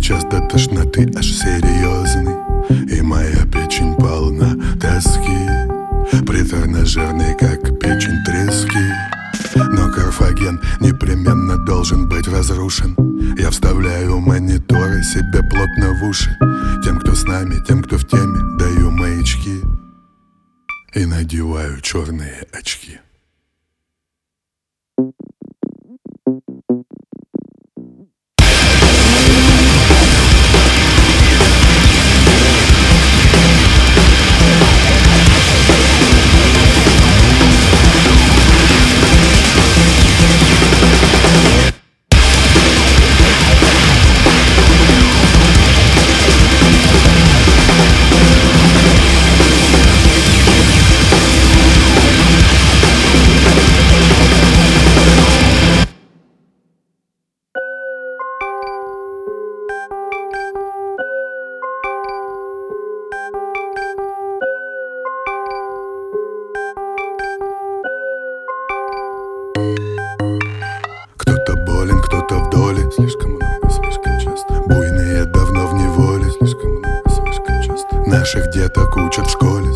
сейчас до тошноты аж серьезный, и моя печень полна тоски, приторно-жирный, как печень трески. Но Карфаген непременно должен быть разрушен. Я вставляю мониторы себе плотно в уши. Тем, кто с нами, тем, кто в теме, даю маячки и надеваю черные очки. Кто-то болен, кто-то в доле. Слишком много, слишком часто. Буйные давно в неволе. Слишком много, слишком часто. Наших деток учат в школе.